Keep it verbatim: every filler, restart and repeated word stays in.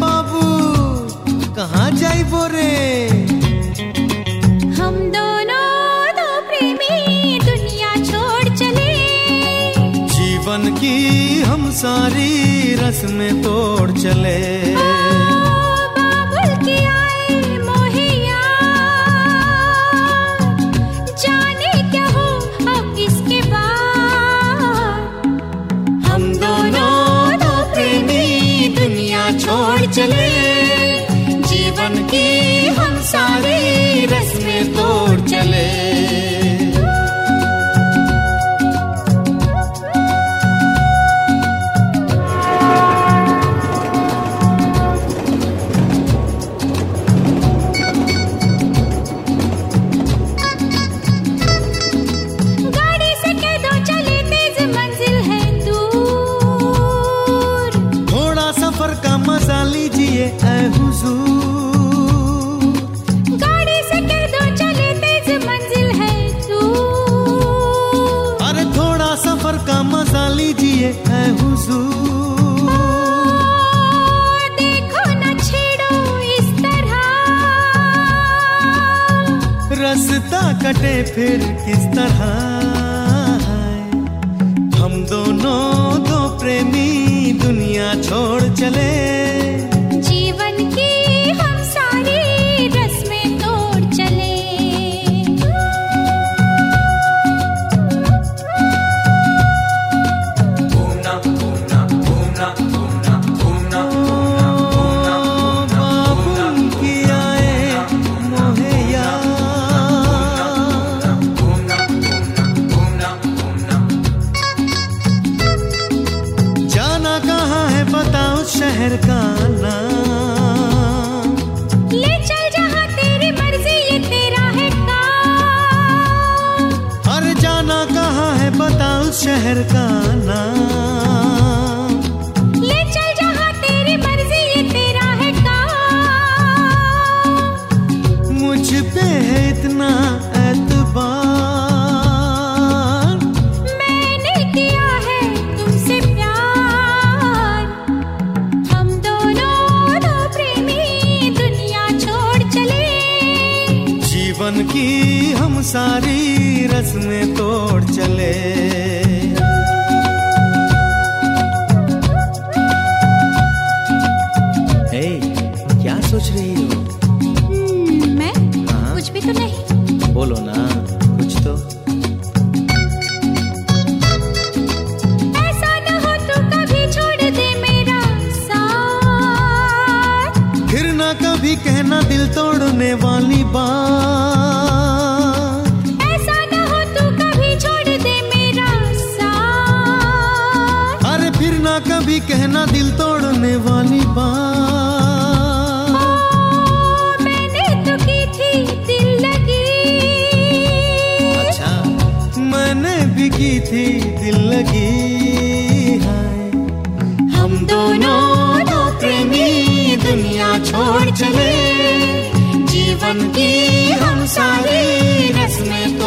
बाबू कहाँ जाई बोरे? हम दोनों दो प्रेमी दुनिया छोड़ चले, जीवन की हम सारी रस्में तोड़ चले। बाबुल की आए मोहिया, जाने क्या हो अब इसके बाद। हम दोनों दो प्रेमी दुनिया छोड़ चले, जीवन की हम सारी रस्में तोड़ चले। लीजिए ऐ हुजूर, गाड़ी से कह दो चले तेज मंजिल है दूर। अरे थोड़ा सफर का मजा लीजिए ऐ हुजूर। देखो न छेड़ो इस तरह, रास्ता कटे फिर किस तरह। हम दोनों दो प्रेमी दुनिया छोड़ चले, जीवन की हम सारी रस्में तोड़ चले। घूमना घूमना घूमना घूमना घूमना घूमना बाबू की आए मोहैया, घूमना घूमना घूमना जाना कहाँ है बताओ शहर का नाम। ले चल जहाँ तेरी मर्जी ये तेरा है काम। अरे जाना कहाँ है बताओ शहर का नाम। ले चल जहाँ तेरी मर्जी ये तेरा है काम। मुझ पे है इतना एतबार, मैंने किया है तुमसे प्यार। हम दोनों दो प्रेमी दुनिया छोड़ चले, जीवन की हम सारी रस्में तोड़ चले। हे, क्या सोच रही हो? हम्म, मैं हाँ? कुछ भी तो नहीं। बोलो ना कुछ तो। ऐसा न हो तू कभी छोड़ दे मेरा साथ, फिर ना कभी कहना दिल तोड़ने वाली बात। ऐसा न हो तू कभी छोड़ दे मेरा साथ, अरे फिर ना कभी कहना दिल तोड़ने वाली बात। मैंने तो की थी दिल लगी। अच्छा, मैंने भी की थी दिल लगी। हाय, हम दोनों दो प्रेमी दुनिया छोड़ चले, जीवन की हम सारी रस्में